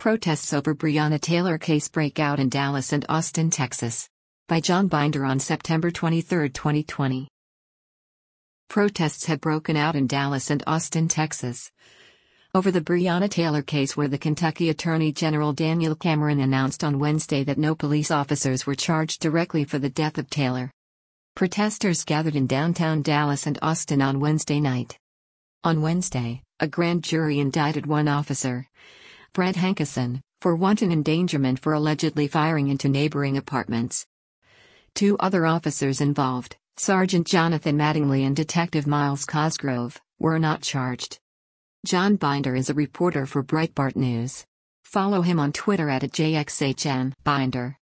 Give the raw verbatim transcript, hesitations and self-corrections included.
Protests over Breonna Taylor case break out in Dallas and Austin, Texas. By John Binder on September twenty-third, twenty twenty. Protests have broken out in Dallas and Austin, Texas, over the Breonna Taylor case, where the Kentucky Attorney General Daniel Cameron announced on Wednesday that no police officers were charged directly for the death of Taylor. Protesters gathered in downtown Dallas and Austin on Wednesday night. On Wednesday, a grand jury indicted one officer, Brett Hankison, for wanton endangerment for allegedly firing into neighboring apartments. Two other officers involved, Sergeant Jonathan Mattingly and Detective Miles Cosgrove, were not charged. John Binder is a reporter for Breitbart News. Follow him on Twitter at J X H N Binder.